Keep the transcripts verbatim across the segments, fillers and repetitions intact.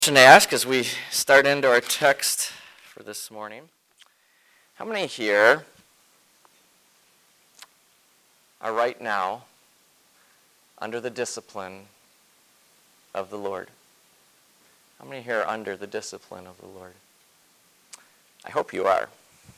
Question to ask as we start into our text for this morning. How many here are right now under the discipline of the Lord? How many here are under the discipline of the Lord? I hope you are.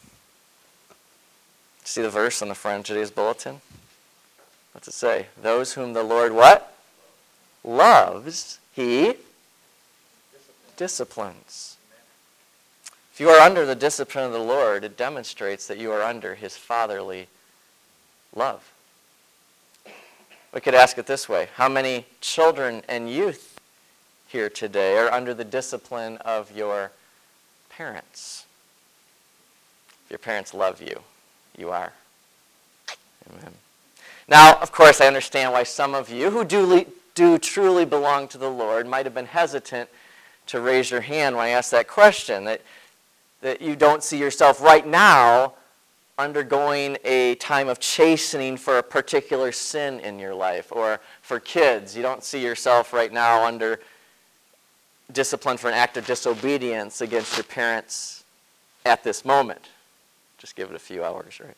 See the verse on the front of today's bulletin? What's it say? Those whom the Lord what? Loves, he disciplines. If you are under the discipline of the Lord, it demonstrates that you are under his fatherly love. We could ask it this way. How many children and youth here today are under the discipline of your parents? If your parents love you, you are. Amen. Now, of course, I understand why some of you who do, do truly belong to the Lord might have been hesitant to raise your hand when I ask that question, that, that you don't see yourself right now undergoing a time of chastening for a particular sin in your life. Or for kids, you don't see yourself right now under discipline for an act of disobedience against your parents at this moment. Just give it a few hours, right?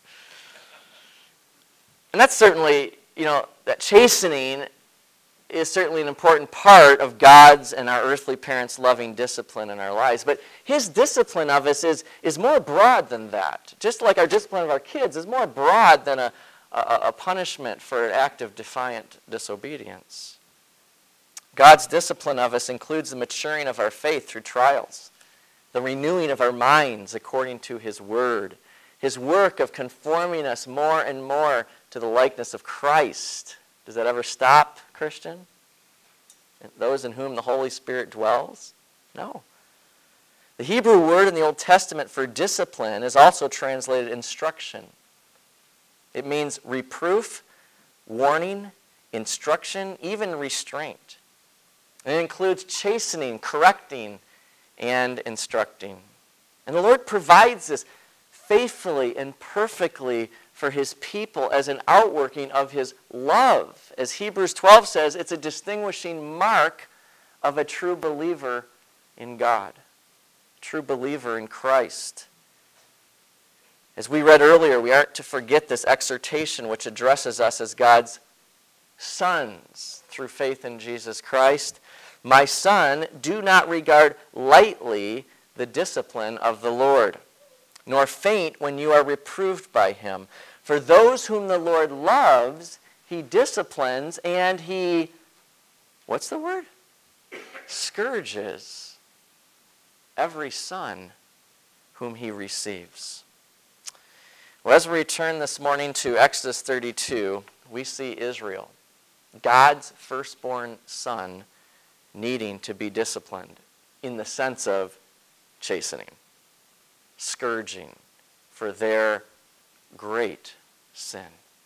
And that's certainly, you know, that chastening is certainly an important part of God's and our earthly parents' loving discipline in our lives. But his discipline of us is, is more broad than that. Just like our discipline of our kids is more broad than a, a, a punishment for an act of defiant disobedience. God's discipline of us includes the maturing of our faith through trials, the renewing of our minds according to his word, his work of conforming us more and more to the likeness of Christ. Does that ever stop, Christian? Those in whom the Holy Spirit dwells? No. The Hebrew word in the Old Testament for discipline is also translated instruction. It means reproof, warning, instruction, even restraint. And it includes chastening, correcting, and instructing. And the Lord provides this faithfully and perfectly for his people as an outworking of his love. As Hebrews twelve says, it's a distinguishing mark of a true believer in God, a true believer in Christ. As we read earlier, we aren't to forget this exhortation which addresses us as God's sons through faith in Jesus Christ. My son, do not regard lightly the discipline of the Lord, nor faint when you are reproved by him. For those whom the Lord loves, he disciplines, and he, what's the word? Scourges every son whom he receives. Well, as we return this morning to Exodus thirty-two, we see Israel, God's firstborn son, needing to be disciplined in the sense of chastening, scourging for their great sin.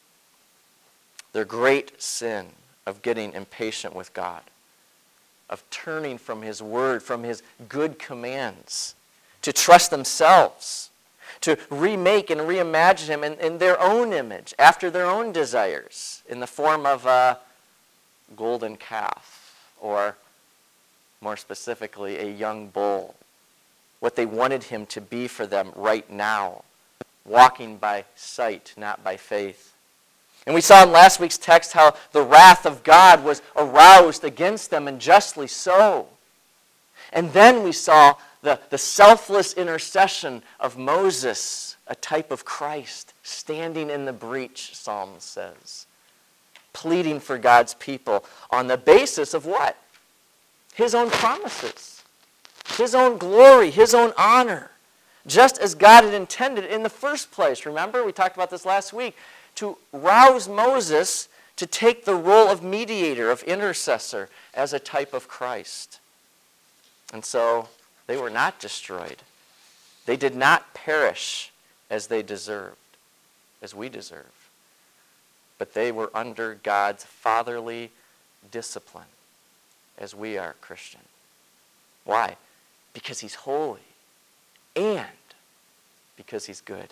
Their great sin of getting impatient with God, of turning from his word, from his good commands, to trust themselves, to remake and reimagine him in, in their own image, after their own desires, in the form of a golden calf, or more specifically, a young bull. What they wanted him to be for them right now, walking by sight, not by faith. And we saw in last week's text how the wrath of God was aroused against them, and justly so. And then we saw the, the selfless intercession of Moses, a type of Christ, standing in the breach, Psalm says, pleading for God's people on the basis of what? His own promises. His own glory, his own honor, just as God had intended in the first place. Remember, we talked about this last week, to rouse Moses to take the role of mediator, of intercessor, as a type of Christ. And so they were not destroyed. They did not perish as they deserved, as we deserve. But they were under God's fatherly discipline, as we are Christian. Why? Because he's holy, and because he's good,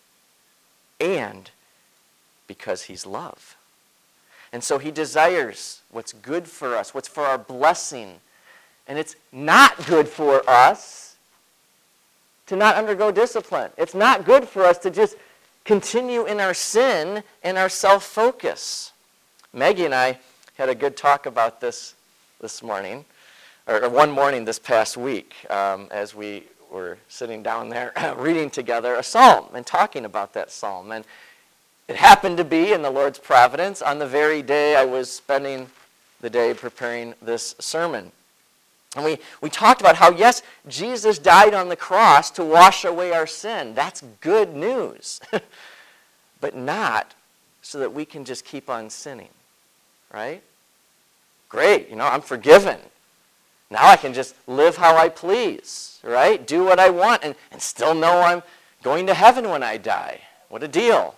and because he's love. And so he desires what's good for us, what's for our blessing, And it's not good for us to not undergo discipline. It's not good for us to just continue in our sin and our self-focus. Maggie and I had a good talk about this this morning, or one morning this past week, um, as we were sitting down there reading together a psalm and talking about that psalm. And it happened to be in the Lord's providence on the very day I was spending the day preparing this sermon. And we, we talked about how, yes, Jesus died on the cross to wash away our sin. That's good news. But not so that we can just keep on sinning, right? Great, you know, I'm forgiven. Now I can just live how I please, right? Do what I want and, and still know I'm going to heaven when I die. What a deal.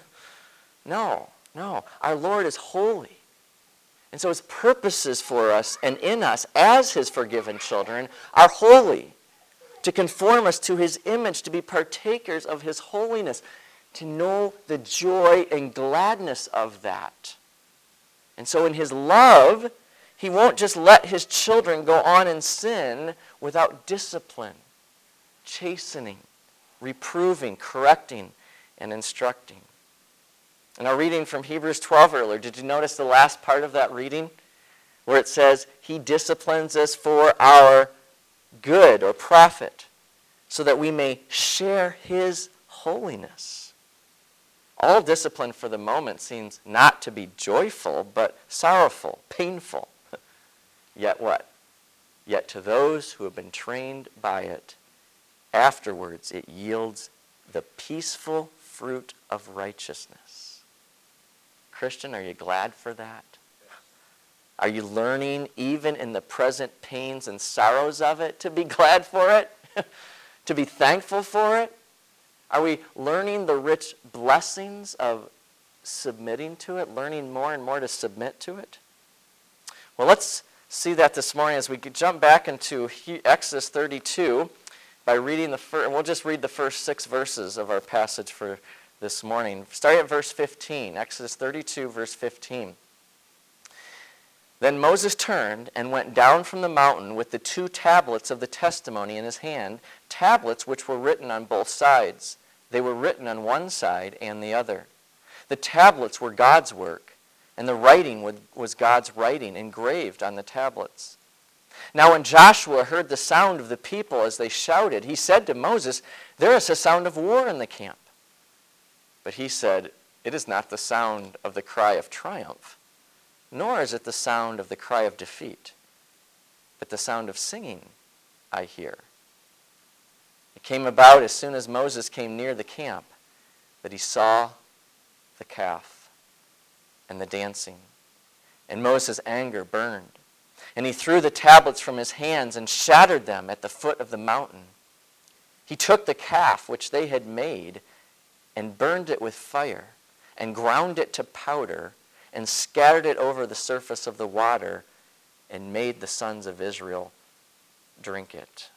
No, no. Our Lord is holy. And so his purposes for us and in us as his forgiven children are holy, to conform us to his image, to be partakers of his holiness, to know the joy and gladness of that. And so in his love, he won't just let his children go on in sin without discipline, chastening, reproving, correcting, and instructing. In our reading from Hebrews twelve earlier, did you notice the last part of that reading? Where it says, he disciplines us for our good or profit, so that we may share his holiness. All discipline for the moment seems not to be joyful, but sorrowful, painful. Yet what? Yet to those who have been trained by it, afterwards it yields the peaceful fruit of righteousness. Christian, are you glad for that? Are you learning, even in the present pains and sorrows of it, to be glad for it? To be thankful for it? Are we learning the rich blessings of submitting to it, learning more and more to submit to it? Well, let's see that this morning as we jump back into Exodus thirty-two by reading the first, and we'll just read the first six verses of our passage for this morning. Starting at verse fifteen, Exodus thirty-two, verse fifteen. Then Moses turned and went down from the mountain with the two tablets of the testimony in his hand, tablets which were written on both sides. They were written on one side and the other. The tablets were God's work, and the writing was God's writing engraved on the tablets. Now when Joshua heard the sound of the people as they shouted, he said to Moses, "There is a sound of war in the camp." But he said, "It is not the sound of the cry of triumph, nor is it the sound of the cry of defeat, but the sound of singing I hear." It came about as soon as Moses came near the camp that he saw the calf and the dancing, and Moses' anger burned. And he threw the tablets from his hands and shattered them at the foot of the mountain. He took the calf which they had made and burned it with fire and ground it to powder and scattered it over the surface of the water and made the sons of Israel drink it.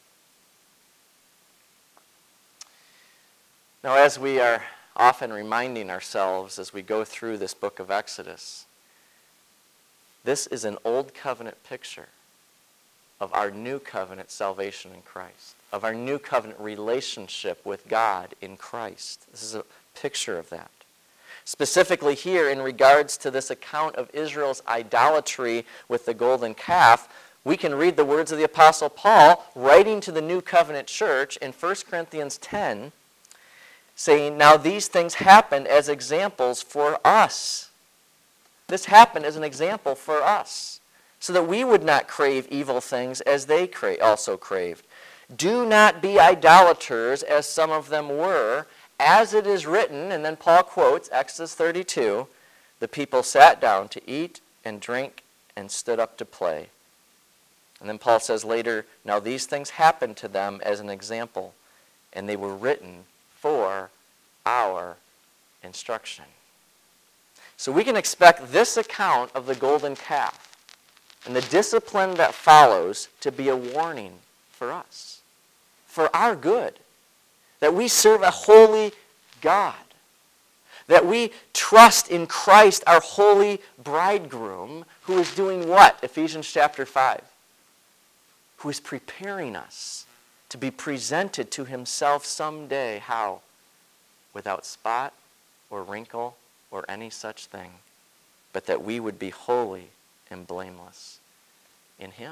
Now, as we are often reminding ourselves as we go through this book of Exodus, this is an old covenant picture of our new covenant salvation in Christ, of our new covenant relationship with God in Christ. This is a picture of that. Specifically here, in regards to this account of Israel's idolatry with the golden calf, we can read the words of the Apostle Paul writing to the New Covenant church in First Corinthians ten, saying, "Now these things happened as examples for us." This happened as an example for us, so that we would not crave evil things as they cra- also craved. "Do not be idolaters as some of them were, as it is written," and then Paul quotes Exodus thirty-two, "the people sat down to eat and drink and stood up to play." And then Paul says later, "Now these things happened to them as an example, and they were written for our instruction." So we can expect this account of the golden calf and the discipline that follows to be a warning for us, for our good, that we serve a holy God, that we trust in Christ, our holy bridegroom, who is doing what? Ephesians chapter five. who is preparing us to be presented to himself someday. How? Without spot or wrinkle or any such thing, but that we would be holy and blameless in him.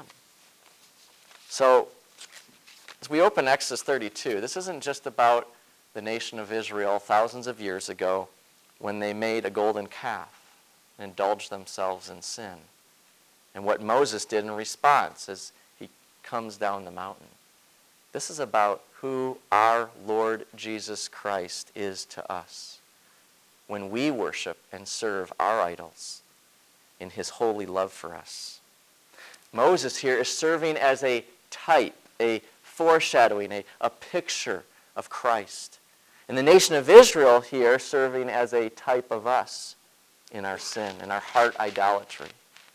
So, as we open Exodus thirty-two, this isn't just about the nation of Israel thousands of years ago when they made a golden calf and indulged themselves in sin, and what Moses did in response as he comes down the mountain. This is about who our Lord Jesus Christ is to us when we worship and serve our idols in his holy love for us. Moses here is serving as a type, a foreshadowing, a, a picture of Christ. And the nation of Israel here serving as a type of us in our sin, in our heart idolatry.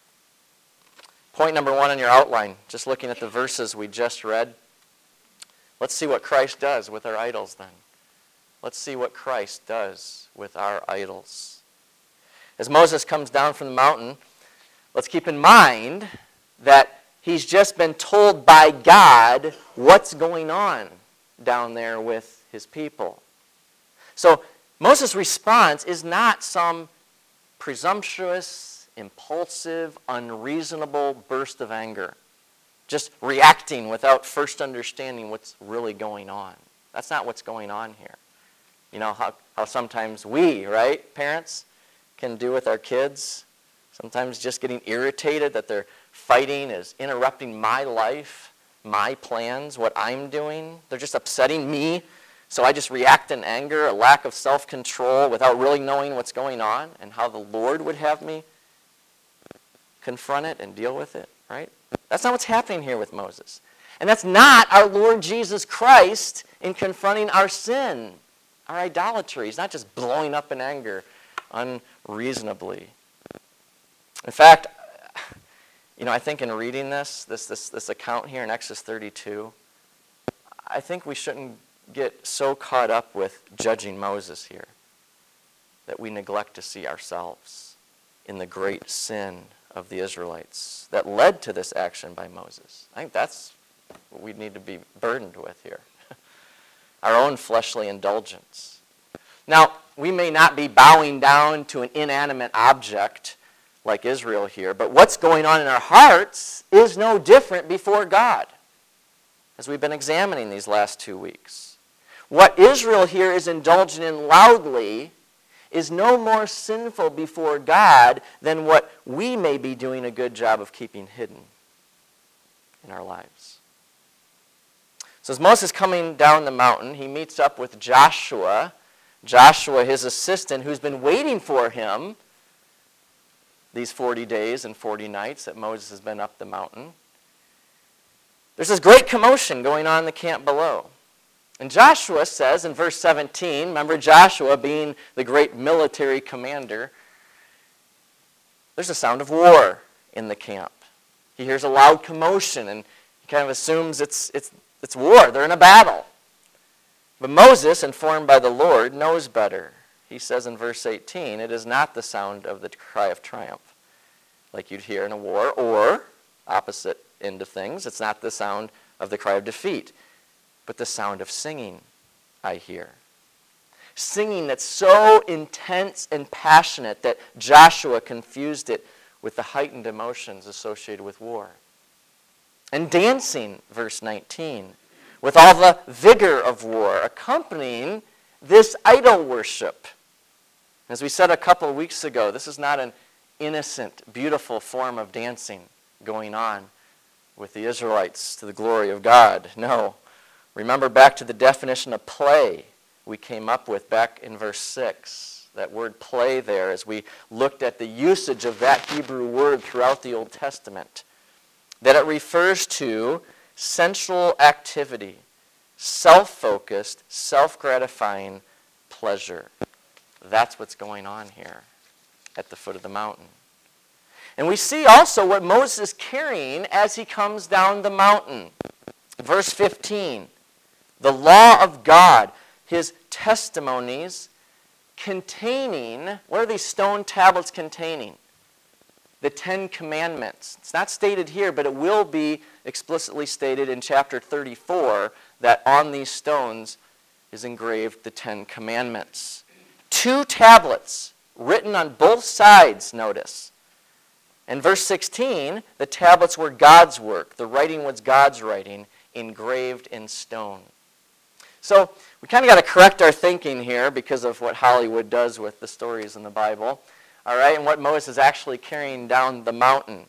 Point number one on your outline, just looking at the verses we just read. Let's see what Christ does with our idols then. Let's see what Christ does with our idols. As Moses comes down from the mountain, let's keep in mind that he's just been told by God what's going on down there with his people. So Moses' response is not some presumptuous, impulsive, unreasonable burst of anger, just reacting without first understanding what's really going on. That's not what's going on here. You know how, how sometimes we, right, parents, can do with our kids. Sometimes just getting irritated that they're fighting is interrupting my life, my plans, what I'm doing. They're just upsetting me. So I just react in anger, a lack of self-control without really knowing what's going on and how the Lord would have me confront it and deal with it, right? That's not what's happening here with Moses. And that's not our Lord Jesus Christ in confronting our sin, our idolatry. He's not just blowing up in anger unreasonably. In fact, you know, I think in reading this, this, this, this account here in Exodus thirty-two, I think we shouldn't get so caught up with judging Moses here that we neglect to see ourselves in the great sin of the Israelites that led to this action by Moses. I think that's what we need to be burdened with here. Our own fleshly indulgence. Now, we may not be bowing down to an inanimate object like Israel here, but what's going on in our hearts is no different before God, as we've been examining these last two weeks. What Israel here is indulging in loudly is no more sinful before God than what we may be doing a good job of keeping hidden in our lives. So as Moses is coming down the mountain, he meets up with Joshua, Joshua, his assistant, who's been waiting for him these forty days and forty nights that Moses has been up the mountain. There's this great commotion going on in the camp below. And Joshua says in verse seventeen, remember Joshua being the great military commander, there's a sound of war in the camp. He hears a loud commotion and he kind of assumes it's, it's, it's war. They're in a battle. But Moses, informed by the Lord, knows better. He says in verse eighteen, it is not the sound of the cry of triumph like you'd hear in a war, or, opposite end of things, it's not the sound of the cry of defeat, but the sound of singing I hear. Singing that's so intense and passionate that Joshua confused it with the heightened emotions associated with war. And dancing, verse nineteen, with all the vigor of war, accompanying this idol worship. As we said a couple of weeks ago, this is not an innocent, beautiful form of dancing going on with the Israelites to the glory of God. No. Remember back to the definition of play we came up with back in verse six. That word play there, as we looked at the usage of that Hebrew word throughout the Old Testament. That it refers to sensual activity, self-focused, self-gratifying pleasure. That's what's going on here at the foot of the mountain. And we see also what Moses is carrying as he comes down the mountain. Verse fifteen, the law of God, his testimonies containing, what are these stone tablets containing? the Ten Commandments. It's not stated here, but it will be explicitly stated in chapter thirty-four that on these stones is engraved the Ten Commandments. Two tablets written on both sides, notice. In verse sixteen, the tablets were God's work. The writing was God's writing, engraved in stone. So we kind of got to correct our thinking here because of what Hollywood does with the stories in the Bible. All right, and what Moses is actually carrying down the mountain.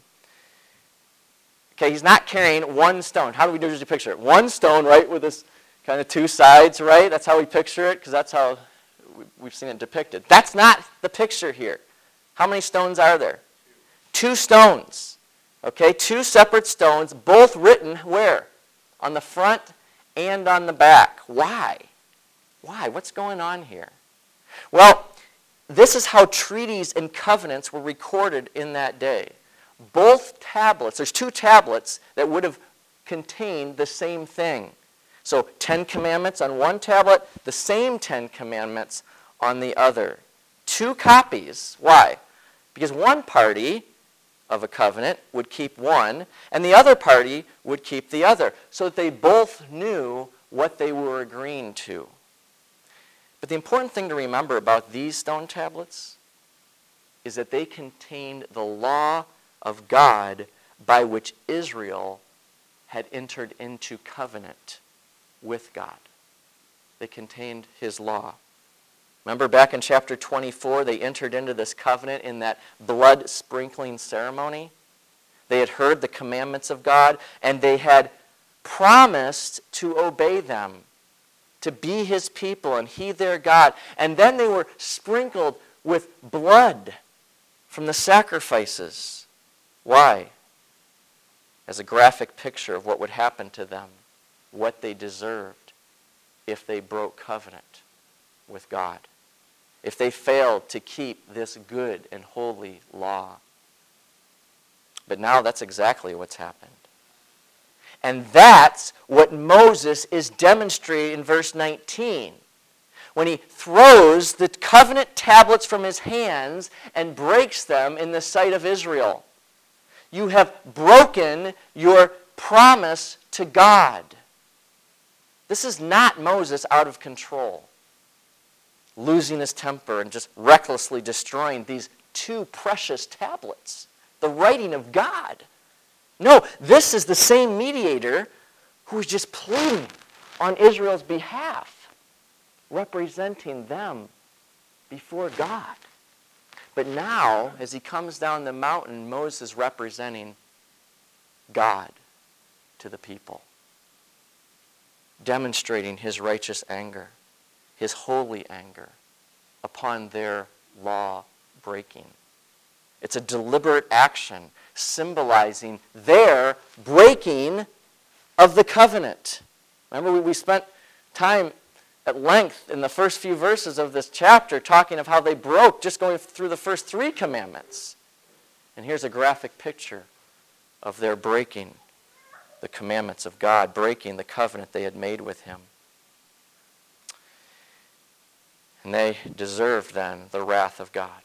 Okay, he's not carrying one stone. How do we usually picture it? One stone, right, with this kind of two sides, right? That's how we picture it, because that's how we've seen it depicted. That's not the picture here. How many stones are there? Two stones. Okay, two separate stones, both written where? On the front and on the back. Why? Why? What's going on here? Well, this is how treaties and covenants were recorded in that day. Both tablets, there's two tablets that would have contained the same thing. So, Ten Commandments on one tablet, the same Ten Commandments on the other. Two copies. Why? Because one party of a covenant would keep one, and the other party would keep the other, so that they both knew what they were agreeing to. But the important thing to remember about these stone tablets is that they contained the law of God by which Israel had entered into covenant with God. They contained his law. Remember back in chapter twenty-four, they entered into this covenant in that blood sprinkling ceremony. They had heard the commandments of God, and they had promised to obey them, to be his people, and he their God. And then they were sprinkled with blood from the sacrifices. Why? As a graphic picture of what would happen to them, what they deserved if they broke covenant with God, if they failed to keep this good and holy law. But now that's exactly what's happened. And that's what Moses is demonstrating in verse nineteen. When he throws the covenant tablets from his hands and breaks them in the sight of Israel. You have broken your promise to God. This is not Moses out of control, losing his temper and just recklessly destroying these two precious tablets, the writing of God. No, this is the same mediator who is just pleading on Israel's behalf, representing them before God. But now, as he comes down the mountain, Moses is representing God to the people, demonstrating his righteous anger, his holy anger upon their law breaking. It's a deliberate action symbolizing their breaking of the covenant. Remember, we, we spent time at length in the first few verses of this chapter talking of how they broke, just going through the first three commandments. And here's a graphic picture of their breaking the commandments of God, breaking the covenant they had made with him. And they deserved then the wrath of God.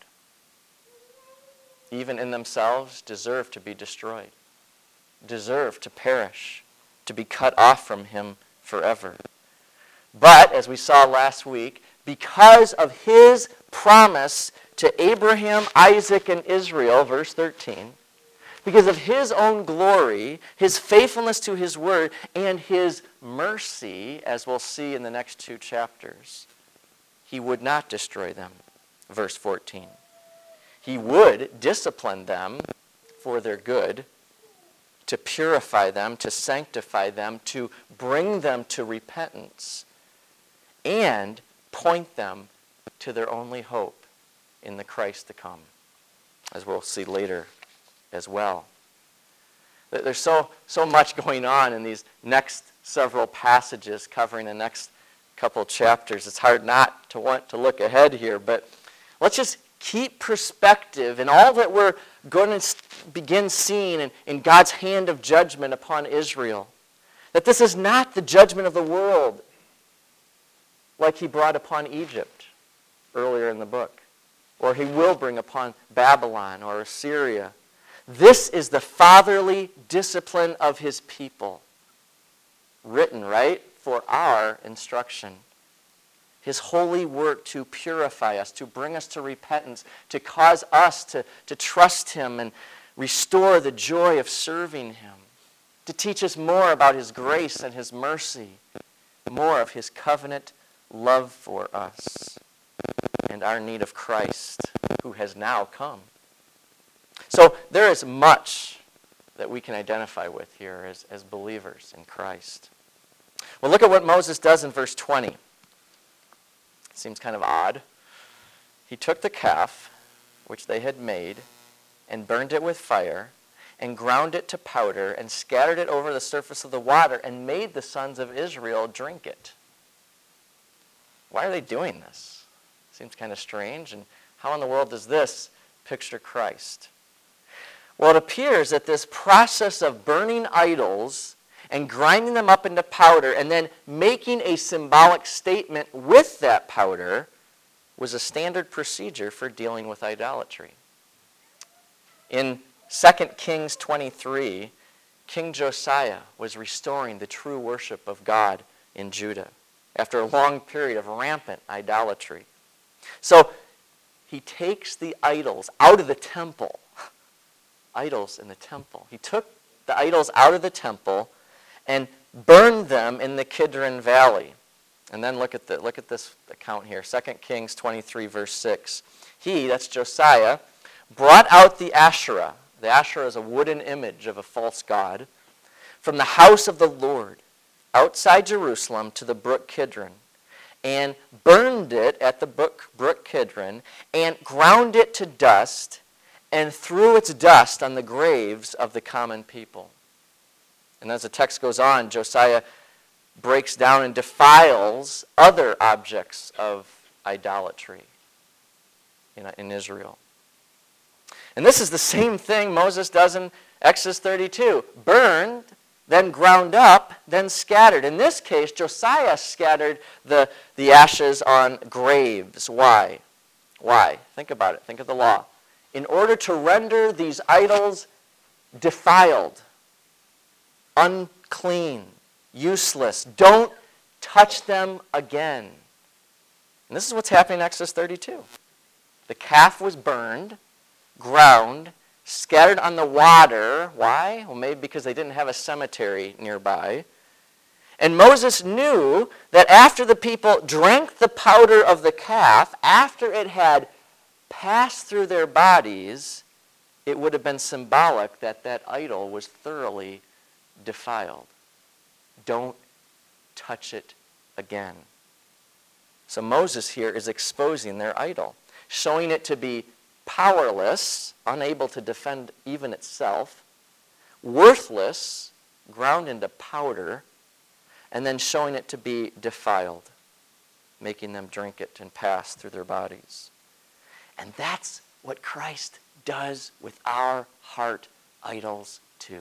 Even in themselves, deserve to be destroyed, deserve to perish, to be cut off from him forever. But, as we saw last week, because of his promise to Abraham, Isaac, and Israel, verse thirteen, because of his own glory, his faithfulness to his word, and his mercy, as we'll see in the next two chapters, he would not destroy them. Verse fourteen. He would discipline them for their good, to purify them, to sanctify them, to bring them to repentance, and point them to their only hope in the Christ to come, as we'll see later as well. There's so, so much going on in these next several passages covering the next couple chapters. It's hard not to want to look ahead here, but let's just keep perspective in all that we're going to begin seeing in, in God's hand of judgment upon Israel. That this is not the judgment of the world like he brought upon Egypt earlier in the book, or he will bring upon Babylon or Assyria. This is the fatherly discipline of his people. Written, right, for our instruction. His holy work to purify us, to bring us to repentance, to cause us to, to trust him and restore the joy of serving him, to teach us more about his grace and his mercy, more of his covenant love for us, and our need of Christ, who has now come. So there is much that we can identify with here as, as believers in Christ. Well, look at what Moses does in verse twenty. It seems kind of odd. He took the calf, which they had made, and burned it with fire, and ground it to powder, and scattered it over the surface of the water, and made the sons of Israel drink it. Why are they doing this? Seems kind of strange. And how in the world does this picture Christ? Well, it appears that this process of burning idols and grinding them up into powder and then making a symbolic statement with that powder was a standard procedure for dealing with idolatry. In Second Kings twenty-three, King Josiah was restoring the true worship of God in Judah after a long period of rampant idolatry. So he takes the idols out of the temple. Idols in the temple. He took the idols out of the temple and burned them in the Kidron Valley. And then look at the look at this account here. Second Kings twenty-three, verse six. He, that's Josiah, brought out the Asherah. The Asherah is a wooden image of a false god, from the house of the Lord, outside Jerusalem to the brook Kidron, and burned it at the brook, brook Kidron, and ground it to dust, and threw its dust on the graves of the common people. And as the text goes on, Josiah breaks down and defiles other objects of idolatry in, in Israel. And this is the same thing Moses does in Exodus thirty-two. Burned, then ground up, then scattered. In this case, Josiah scattered the, the ashes on graves. Why? Why? Think about it. Think of the law. In order to render these idols defiled, unclean, useless. Don't touch them again. And this is what's happening in Exodus thirty-two. The calf was burned, ground, scattered on the water. Why? Well, maybe because they didn't have a cemetery nearby. And Moses knew that after the people drank the powder of the calf, after it had passed through their bodies, it would have been symbolic that that idol was thoroughly defiled. Don't touch it again. So Moses here is exposing their idol, showing it to be powerless, unable to defend even itself, worthless, ground into powder, and then showing it to be defiled, making them drink it and pass through their bodies. And that's what Christ does with our heart idols too.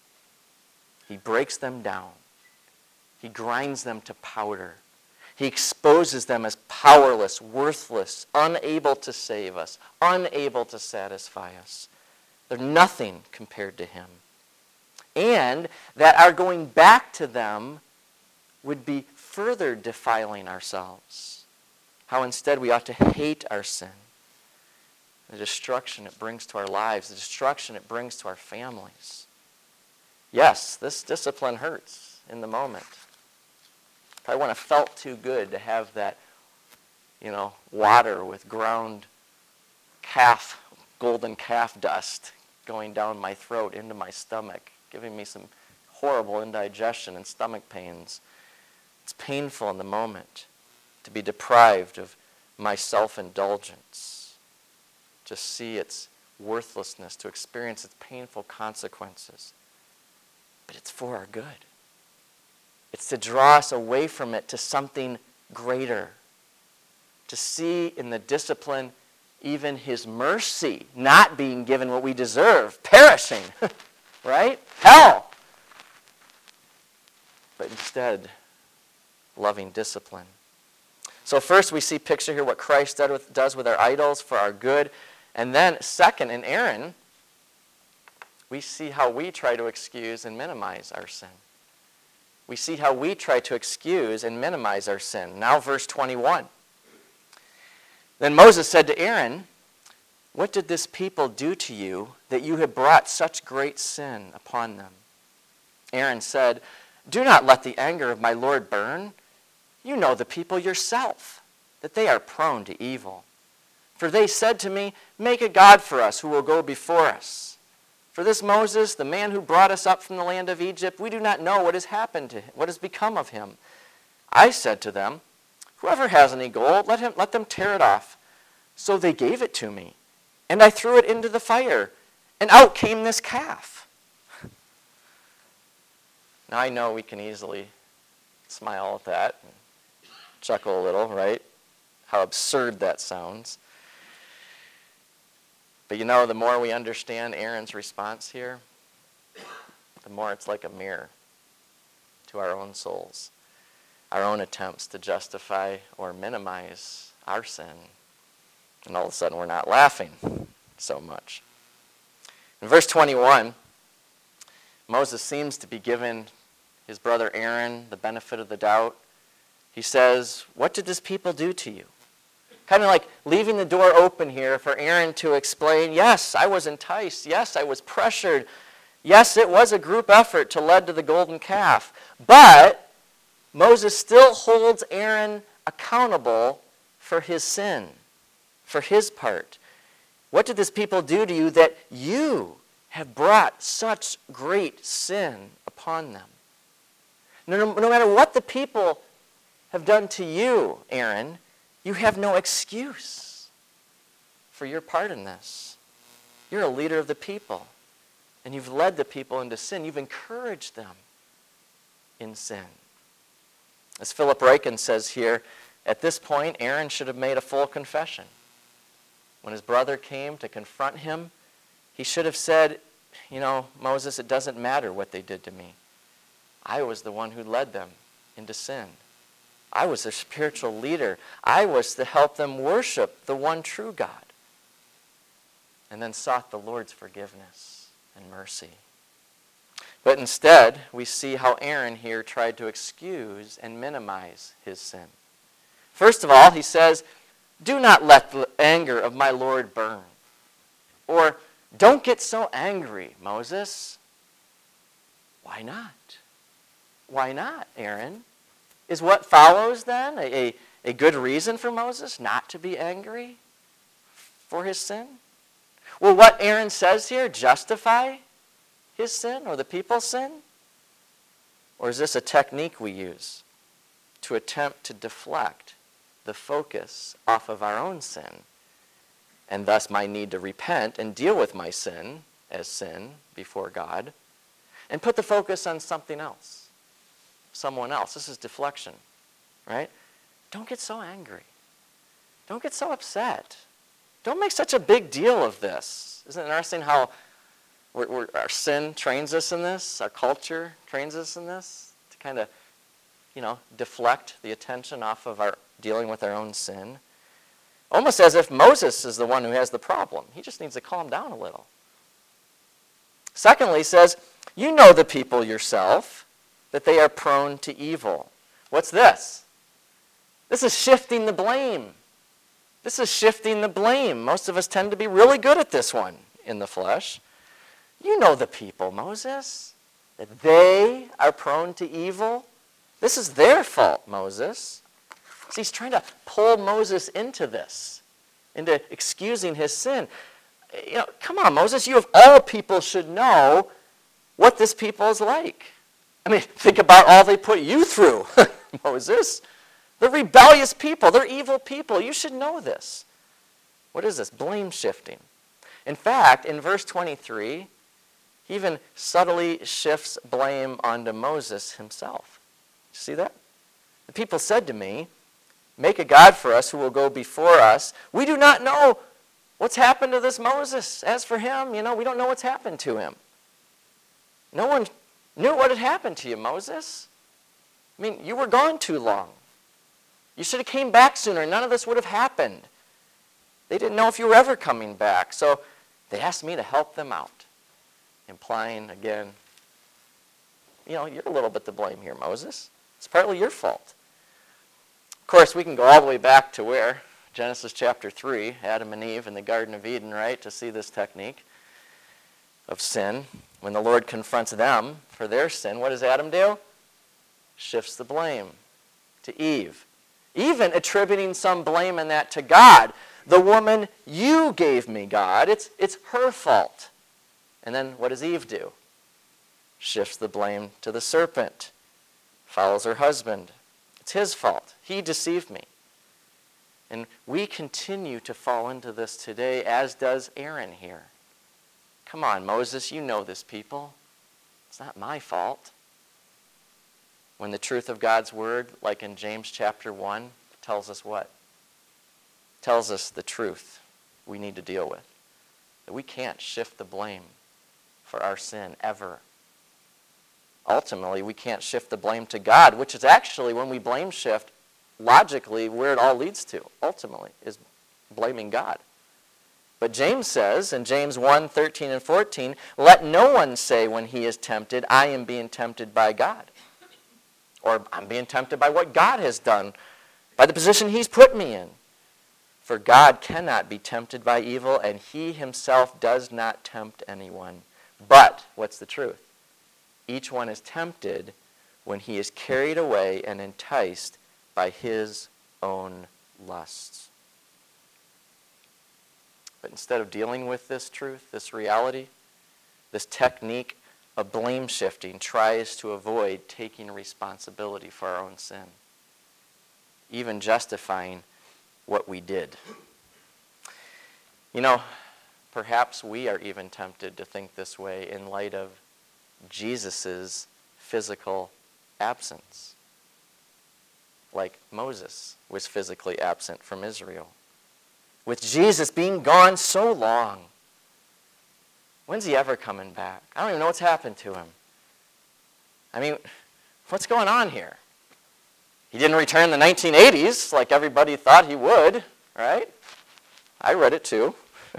He breaks them down. He grinds them to powder. He exposes them as powerless, worthless, unable to save us, unable to satisfy us. They're nothing compared to him. And that our going back to them would be further defiling ourselves. How instead we ought to hate our sin, the destruction it brings to our lives, the destruction it brings to our families. Yes, this discipline hurts in the moment. Probably wouldn't have felt too good to have that, you know, water with ground calf, golden calf dust going down my throat into my stomach, giving me some horrible indigestion and stomach pains. It's painful in the moment to be deprived of my self-indulgence, to see its worthlessness, to experience its painful consequences. But it's for our good. It's to draw us away from it to something greater, to see in the discipline even his mercy, not being given what we deserve, perishing, right? Hell. But instead, loving discipline. So first we see picture here what Christ does with our idols for our good. And then second, in Aaron, we see how we try to excuse and minimize our sin. We see how we try to excuse and minimize our sin. Now verse twenty-one. Then Moses said to Aaron, "What did this people do to you that you have brought such great sin upon them?" Aaron said, "Do not let the anger of my Lord burn. You know the people yourself, that they are prone to evil. For they said to me, 'Make a god for us who will go before us.' For this Moses, the man who brought us up from the land of Egypt, we do not know what has happened to him, what has become of him." I said to them, "Whoever has any gold, let him let them tear it off." So they gave it to me, and I threw it into the fire, and out came this calf. Now I know we can easily smile at that and chuckle a little, right? How absurd that sounds. But you know, the more we understand Aaron's response here, the more it's like a mirror to our own souls, our own attempts to justify or minimize our sin. And all of a sudden we're not laughing so much. In verse twenty-one, Moses seems to be giving his brother Aaron the benefit of the doubt. He says, "What did this people do to you?" Kind of like leaving the door open here for Aaron to explain, yes, I was enticed. Yes, I was pressured. Yes, it was a group effort to lead to the golden calf. But Moses still holds Aaron accountable for his sin, for his part. What did this people do to you that you have brought such great sin upon them? No, no matter what the people have done to you, Aaron, you have no excuse for your part in this. You're a leader of the people, and you've led the people into sin. You've encouraged them in sin. As Philip Ryken says here, at this point, Aaron should have made a full confession. When his brother came to confront him, he should have said, you know, Moses, it doesn't matter what they did to me. I was the one who led them into sin. I was their spiritual leader. I was to help them worship the one true God. And then sought the Lord's forgiveness and mercy. But instead, we see how Aaron here tried to excuse and minimize his sin. First of all, he says, "Do not let the anger of my Lord burn." Or, "Don't get so angry, Moses." Why not? Why not, Aaron? Is what follows then a, a, a good reason for Moses not to be angry for his sin? Will what Aaron says here justify his sin or the people's sin? Or is this a technique we use to attempt to deflect the focus off of our own sin and thus my need to repent and deal with my sin as sin before God and put the focus on something else? Someone else. This is deflection, right? Don't get so angry. Don't get so upset. Don't make such a big deal of this. Isn't it interesting how we're, we're, our sin trains us in this? Our culture trains us in this to kind of, you know, deflect the attention off of our dealing with our own sin. Almost as if Moses is the one who has the problem. He just needs to calm down a little. Secondly, he says, you know the people yourself, that they are prone to evil. What's this? This is shifting the blame. This is shifting the blame. Most of us tend to be really good at this one in the flesh. You know the people, Moses, that they are prone to evil. This is their fault, Moses. So he's trying to pull Moses into this, into excusing his sin. You know, come on, Moses, you of all people should know what this people is like. I mean, think about all they put you through, Moses. They're rebellious people. They're evil people. You should know this. What is this? Blame shifting. In fact, in verse twenty-three, he even subtly shifts blame onto Moses himself. See that? The people said to me, "Make a god for us who will go before us." We do not know what's happened to this Moses. As for him, you know, we don't know what's happened to him. No one knew what had happened to you, Moses. I mean, you were gone too long. You should have came back sooner. None of this would have happened. They didn't know if you were ever coming back. So they asked me to help them out. implying, again, you know, you're a little bit to blame here, Moses. It's partly your fault. Of course, we can go all the way back to where? Genesis chapter three, Adam and Eve in the Garden of Eden, right, to see this technique of sin. When the Lord confronts them for their sin, what does Adam do? Shifts the blame to Eve. Even attributing some blame in that to God. The woman you gave me, God, it's, it's her fault. And then what does Eve do? Shifts the blame to the serpent. Follows her husband. It's his fault. He deceived me. And we continue to fall into this today, as does Aaron here. Come on, Moses, you know this people. It's not my fault. When the truth of God's word, like in James chapter one, tells us what? Tells us the truth we need to deal with. That we can't shift the blame for our sin ever. Ultimately, we can't shift the blame to God, which is actually, when we blame shift, logically where it all leads to, ultimately, is blaming God. But James says in James one, thirteen and fourteen, let no one say when he is tempted, I am being tempted by God. Or I'm being tempted by what God has done, by the position he's put me in. For God cannot be tempted by evil, and he himself does not tempt anyone. But, what's the truth? Each one is tempted when he is carried away and enticed by his own lusts. But instead of dealing with this truth, this reality, this technique of blame shifting tries to avoid taking responsibility for our own sin, even justifying what we did. You know, perhaps we are even tempted to think this way in light of Jesus' physical absence. Like Moses was physically absent from Israel. With Jesus being gone so long, when's he ever coming back? I don't even know what's happened to him. I mean, what's going on here? He didn't return in the nineteen eighties like everybody thought he would, right? I read it too.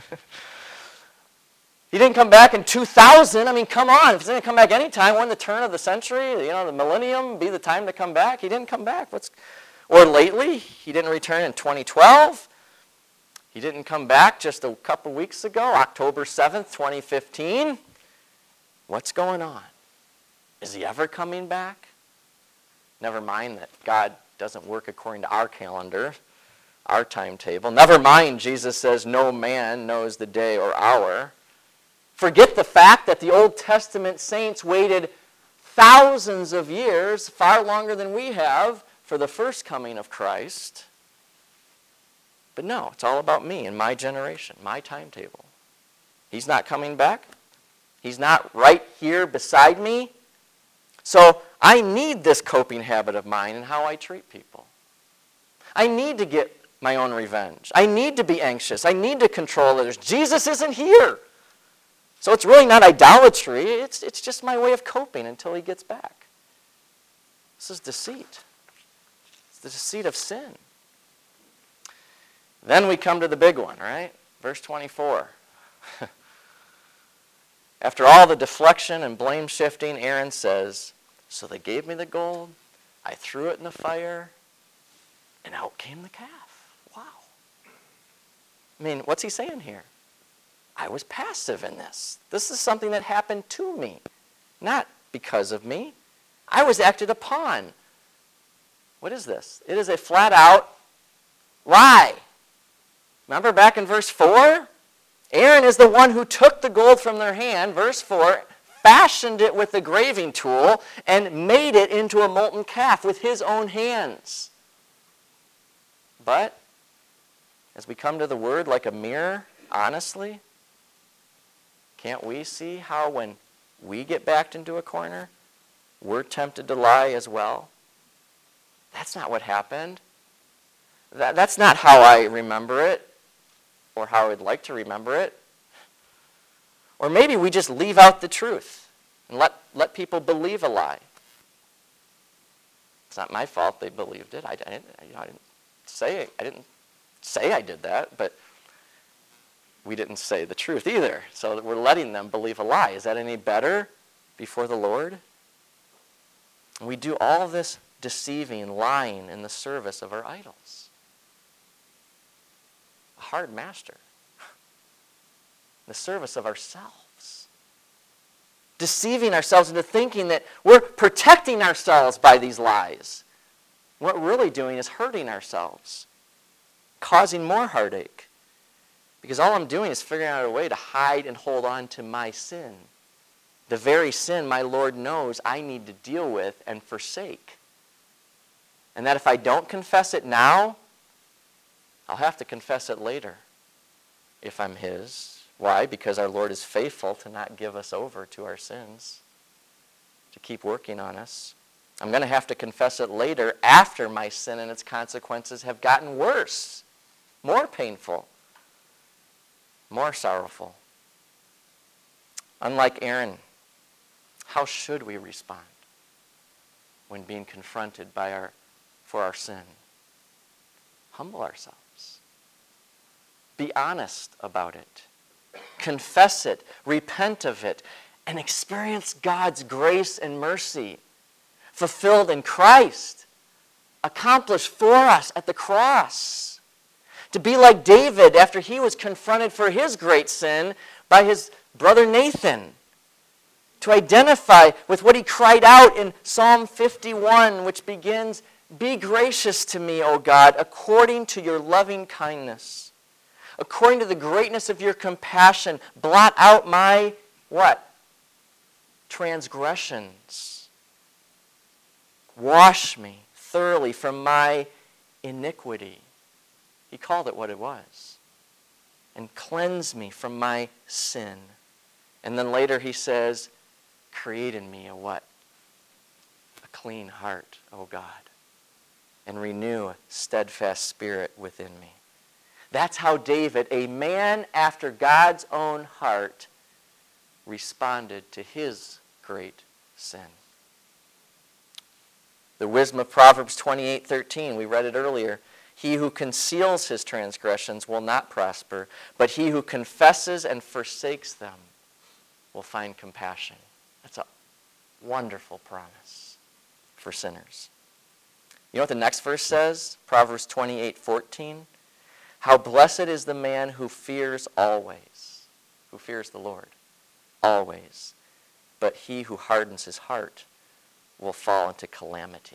He didn't come back in two thousand. I mean, come on. If he's going to come back anytime, when the turn of the century, you know, the millennium, be the time to come back. He didn't come back. What's, or lately, he didn't return in twenty twelve. He didn't come back just a couple weeks ago, October seventh, twenty fifteen. What's going on? Is he ever coming back? Never mind that God doesn't work according to our calendar, our timetable. Never mind, Jesus says, no man knows the day or hour. Forget the fact that the Old Testament saints waited thousands of years, far longer than we have, for the first coming of Christ. But no, it's all about me and my generation, my timetable. He's not coming back. He's not right here beside me. So I need this coping habit of mine in how I treat people. I need to get my own revenge. I need to be anxious. I need to control others. Jesus isn't here. So it's really not idolatry. It's, it's just my way of coping until he gets back. This is deceit. It's the deceit of sin. Then we come to the big one, right? Verse twenty-four. After all the deflection and blame shifting, Aaron says, so they gave me the gold, I threw it in the fire, and out came the calf. Wow. I mean, what's he saying here? I was passive in this. This is something that happened to me, not because of me. I was acted upon. What is this? It is a flat-out lie. Remember back in verse four? Aaron is the one who took the gold from their hand, verse four, fashioned it with the graving tool, and made it into a molten calf with his own hands. But, as we come to the word like a mirror, honestly, can't we see how when we get backed into a corner, we're tempted to lie as well? That's not what happened. That, that's not how I remember it, or how I'd like to remember it. Or maybe we just leave out the truth and let, let people believe a lie. It's not my fault they believed it. I, I, didn't, I didn't say I didn't say I did that, but we didn't say the truth either. So that we're letting them believe a lie. Is that any better before the Lord? And we do all this deceiving, lying in the service of our idols. A hard master. The service of ourselves. Deceiving ourselves into thinking that we're protecting ourselves by these lies. What we're really doing is hurting ourselves, causing more heartache. Because all I'm doing is figuring out a way to hide and hold on to my sin. The very sin my Lord knows I need to deal with and forsake. And that if I don't confess it now, I'll have to confess it later if I'm His. Why? Because our Lord is faithful to not give us over to our sins, to keep working on us. I'm going to have to confess it later after my sin and its consequences have gotten worse, more painful, more sorrowful. Unlike Aaron, how should we respond when being confronted by our, for our sin? Humble ourselves. Be honest about it. Confess it. Repent of it. And experience God's grace and mercy fulfilled in Christ, accomplished for us at the cross. To be like David after he was confronted for his great sin by his brother Nathan. To identify with what he cried out in Psalm fifty-one, which begins, "Be gracious to me, O God, according to your loving kindness. According to the greatness of your compassion, blot out my," what? "Transgressions. Wash me thoroughly from my iniquity." He called it what it was. "And cleanse me from my sin." And then later he says, "Create in me a what? A clean heart, O God, and renew a steadfast spirit within me." That's how David, a man after God's own heart, responded to his great sin. The wisdom of Proverbs twenty-eight thirteen, we read it earlier. "He who conceals his transgressions will not prosper, but he who confesses and forsakes them will find compassion." That's a wonderful promise for sinners. You know what the next verse says? Proverbs twenty-eight fourteen. "How blessed is the man who fears always," who fears the Lord, always. "But he who hardens his heart will fall into calamity."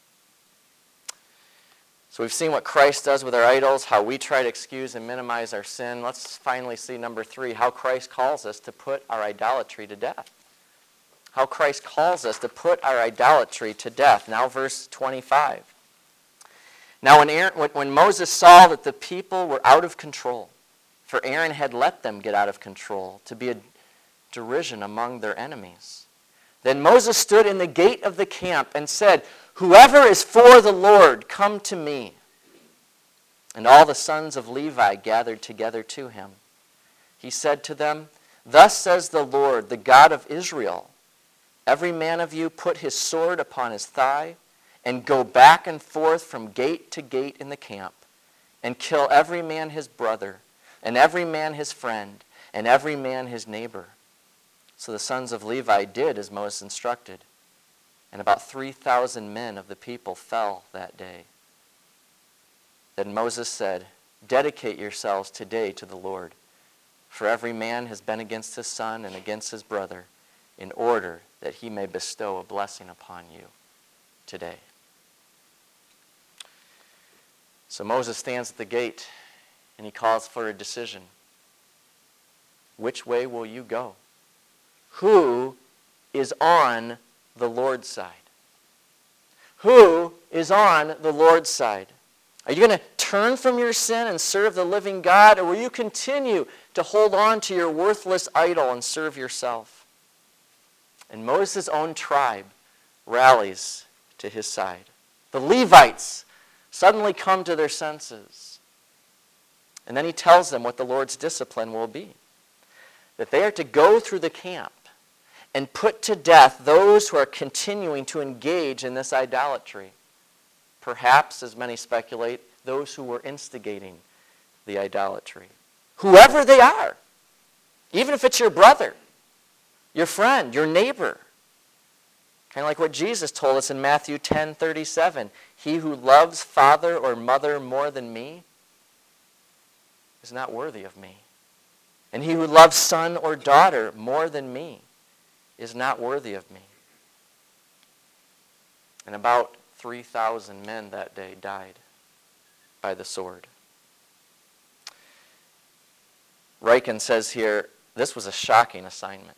So we've seen what Christ does with our idols, how we try to excuse and minimize our sin. Let's finally see number three, how Christ calls us to put our idolatry to death. How Christ calls us to put our idolatry to death. Now verse twenty-five. "Now when, Aaron, when Moses saw that the people were out of control, for Aaron had let them get out of control, to be a derision among their enemies, then Moses stood in the gate of the camp and said, 'Whoever is for the Lord, come to me.' And all the sons of Levi gathered together to him. He said to them, 'Thus says the Lord, the God of Israel, every man of you put his sword upon his thigh, and go back and forth from gate to gate in the camp, and kill every man his brother, and every man his friend, and every man his neighbor.' So the sons of Levi did as Moses instructed, and about three thousand men of the people fell that day. Then Moses said, 'Dedicate yourselves today to the Lord, for every man has been against his son and against his brother, in order that he may bestow a blessing upon you today.'" So Moses stands at the gate, and he calls for a decision. Which way will you go? Who is on the Lord's side? Who is on the Lord's side? Are you going to turn from your sin and serve the living God, or will you continue to hold on to your worthless idol and serve yourself? And Moses' own tribe rallies to his side. The Levites suddenly come to their senses. And then he tells them what the Lord's discipline will be. That they are to go through the camp and put to death those who are continuing to engage in this idolatry. Perhaps, as many speculate, those who were instigating the idolatry. whoever they are, even if it's your brother, your friend, your neighbor. Kind of like what Jesus told us in Matthew ten thirty-seven. He who loves father or mother more than me is not worthy of me. And he who loves son or daughter more than me is not worthy of me. And about three thousand men that day died by the sword. Ryken says here, this was a shocking assignment.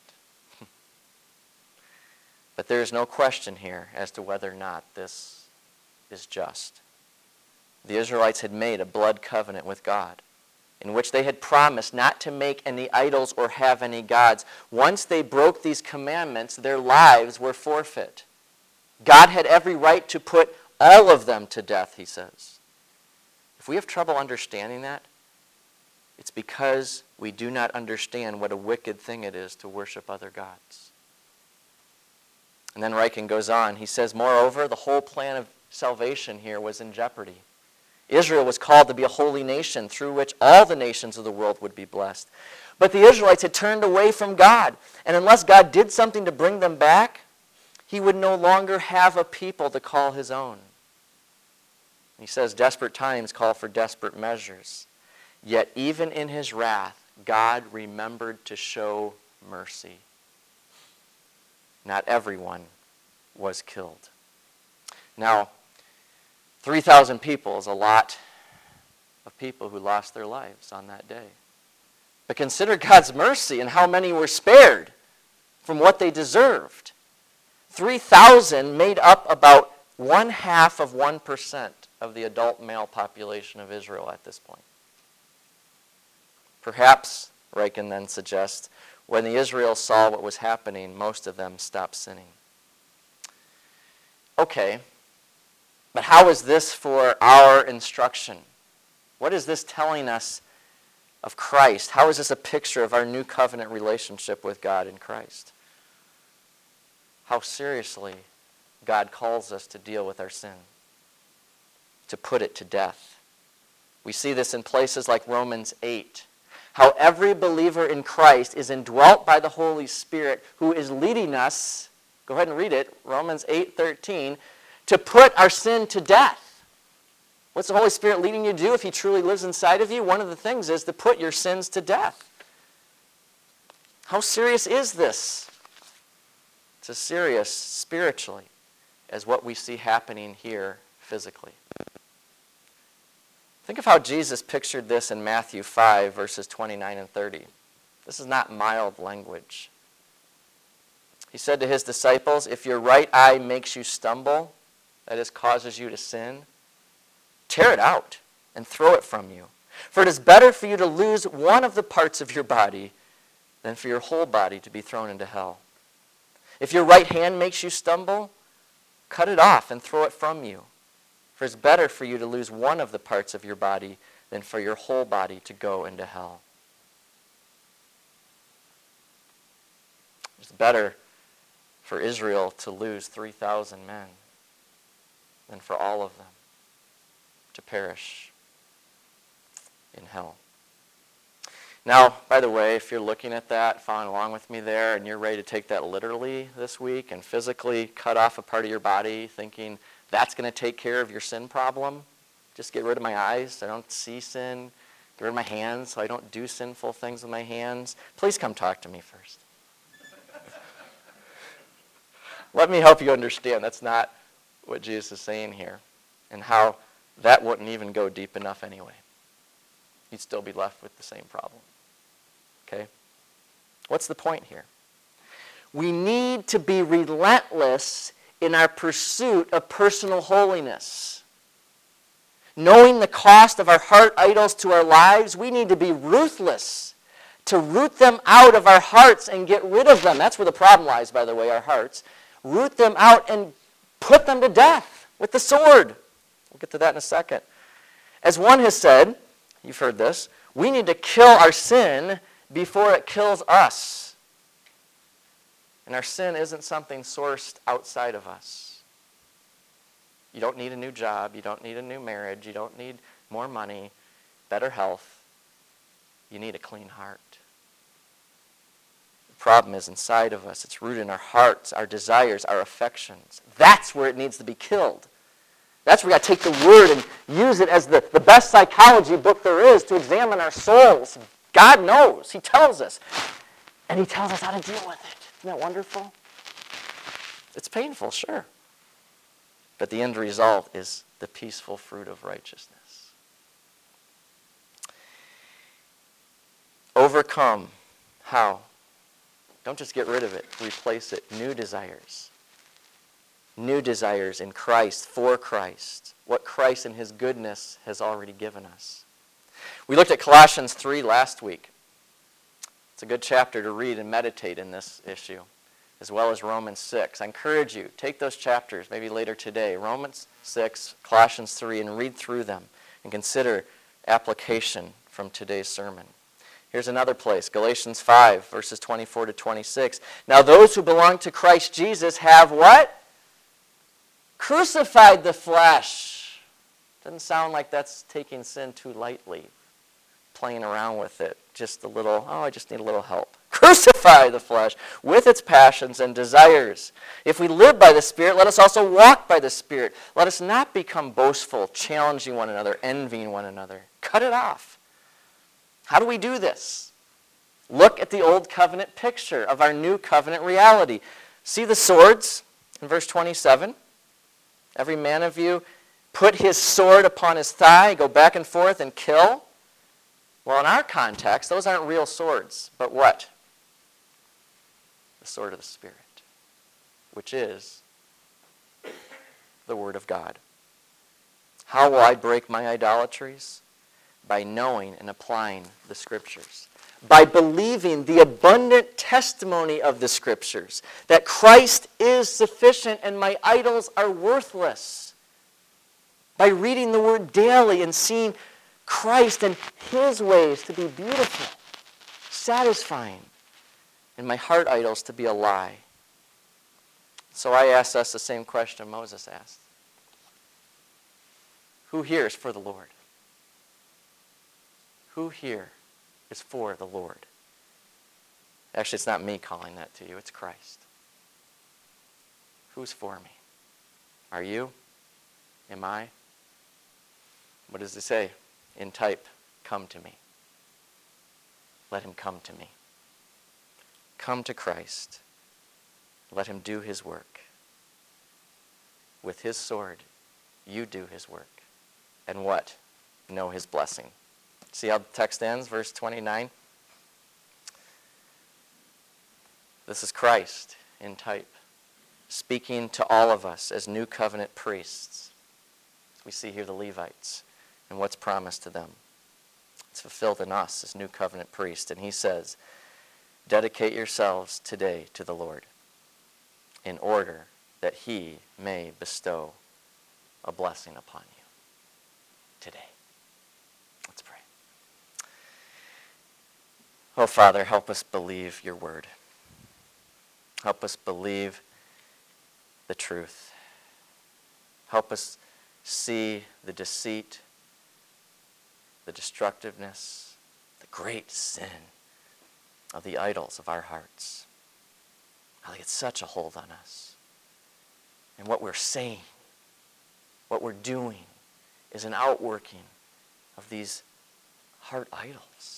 But there is no question here as to whether or not this is just. The Israelites had made a blood covenant with God, in which they had promised not to make any idols or have any gods. Once they broke these commandments, their lives were forfeit. God had every right to put all of them to death, he says. If we have trouble understanding that, it's because we do not understand what a wicked thing it is to worship other gods. And then Ryken goes on. He says, moreover, the whole plan of salvation here was in jeopardy. Israel was called to be a holy nation through which all the nations of the world would be blessed. But the Israelites had turned away from God. And unless God did something to bring them back, he would no longer have a people to call his own. He says, desperate times call for desperate measures. Yet even in his wrath, God remembered to show mercy. Not everyone was killed. Now, three thousand people is a lot of people who lost their lives on that day. But consider God's mercy and how many were spared from what they deserved. three thousand made up about one half of one percent of the adult male population of Israel at this point. Perhaps, Ryken then suggests, when the Israel saw what was happening, most of them stopped sinning. Okay, but how is this for our instruction? What is this telling us of Christ? How is this a picture of our new covenant relationship with God in Christ? How seriously God calls us to deal with our sin, to put it to death. We see this in places like Romans eight. How every believer in Christ is indwelt by the Holy Spirit who is leading us, go ahead and read it, Romans eight thirteen, to put our sin to death. What's the Holy Spirit leading you to do if he truly lives inside of you? One of the things is to put your sins to death. How serious is this? It's as serious spiritually as what we see happening here physically. Think of how Jesus pictured this in Matthew five, verses twenty-nine and thirty. This is not mild language. He said to his disciples, if your right eye makes you stumble, that is, causes you to sin, tear it out and throw it from you. For it is better for you to lose one of the parts of your body than for your whole body to be thrown into hell. If your right hand makes you stumble, cut it off and throw it from you. For it's better for you to lose one of the parts of your body than for your whole body to go into hell. It's better for Israel to lose three thousand men than for all of them to perish in hell. Now, by the way, if you're looking at that, following along with me there, and you're ready to take that literally this week and physically cut off a part of your body thinking that's going to take care of your sin problem, just get rid of my eyes so I don't see sin, get rid of my hands so I don't do sinful things with my hands, please come talk to me first. Let me help you understand that's not what Jesus is saying here, and how that wouldn't even go deep enough anyway. You'd still be left with the same problem. Okay? What's the point here? We need to be relentless in our pursuit of personal holiness. Knowing the cost of our heart idols to our lives, we need to be ruthless to root them out of our hearts and get rid of them. That's where the problem lies, by the way, our hearts. Root them out and put them to death with the sword. We'll get to that in a second. As one has said, you've heard this, we need to kill our sin before it kills us. And our sin isn't something sourced outside of us. You don't need a new job. You don't need a new marriage. You don't need more money, better health. you need a clean heart. The problem is inside of us. It's rooted in our hearts, our desires, our affections. That's where it needs to be killed. That's where we got to take the Word and use it as the, the best psychology book there is to examine our souls. God knows. He tells us. And He tells us how to deal with it. Isn't that wonderful? It's painful, sure. But the end result is the peaceful fruit of righteousness. Overcome. How? Don't just get rid of it. Replace it. New desires. New desires in Christ, for Christ. What Christ in His goodness has already given us. We looked at Colossians three last week. It's a good chapter to read and meditate in this issue, as well as Romans six. I encourage you, take those chapters, maybe later today, Romans six, Colossians three, and read through them and consider application from today's sermon. Here's another place, Galatians five, verses twenty-four to twenty-six. Now those who belong to Christ Jesus have what? Crucified the flesh. Doesn't sound like that's taking sin too lightly, playing around with it. Just a little, oh, I just need a little help. Crucify the flesh with its passions and desires. If we live by the Spirit, let us also walk by the Spirit. Let us not become boastful, challenging one another, envying one another. Cut it off. How do we do this? Look at the old covenant picture of our new covenant reality. See the swords in verse twenty-seven? Every man of you put his sword upon his thigh, go back and forth and kill. Well, in our context, those aren't real swords. But what? The sword of the Spirit, which is the Word of God. How will I break my idolatries? By knowing and applying the Scriptures. By believing the abundant testimony of the Scriptures, that Christ is sufficient and my idols are worthless. By reading the Word daily and seeing Christ and His ways to be beautiful, satisfying, and my heart idols to be a lie. So I ask us the same question Moses asked. Who here is for the Lord? Who here is for the Lord? Actually, it's not me calling that to you. It's Christ. Who's for me? Are you? Am I? What does it say? In type, come to me. Let Him come to me. Come to Christ. Let Him do His work. With His sword, you do His work. And what? Know His blessing. See how the text ends, verse twenty-nine? This is Christ in type, speaking to all of us as new covenant priests. We see here the Levites and what's promised to them. It's fulfilled in us as new covenant priests. And He says, dedicate yourselves today to the Lord in order that He may bestow a blessing upon you today. Let's pray. Oh, Father, help us believe your word. Help us believe the truth. Help us see the deceit, the destructiveness, the great sin of the idols of our hearts. How they get such a hold on us. And what we're saying, what we're doing, is an outworking of these heart idols.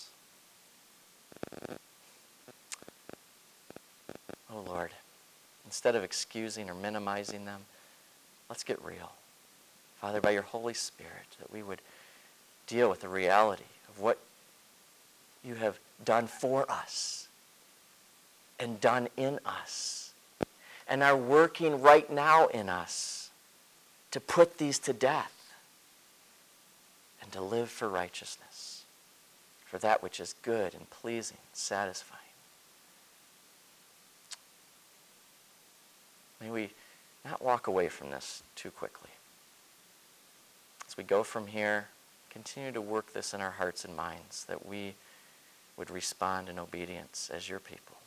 Oh Lord, instead of excusing or minimizing them, let's get real. Father, by your Holy Spirit, that we would deal with the reality of what you have done for us and done in us and are working right now in us to put these to death and to live for righteousness, for that which is good and pleasing, satisfying. May we not walk away from this too quickly. As we go from here, continue to work this in our hearts and minds, that we would respond in obedience as your people,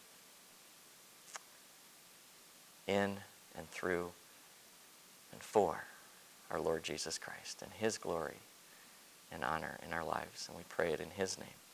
in and through and for our Lord Jesus Christ and His glory and honor in our lives. And we pray it in His name.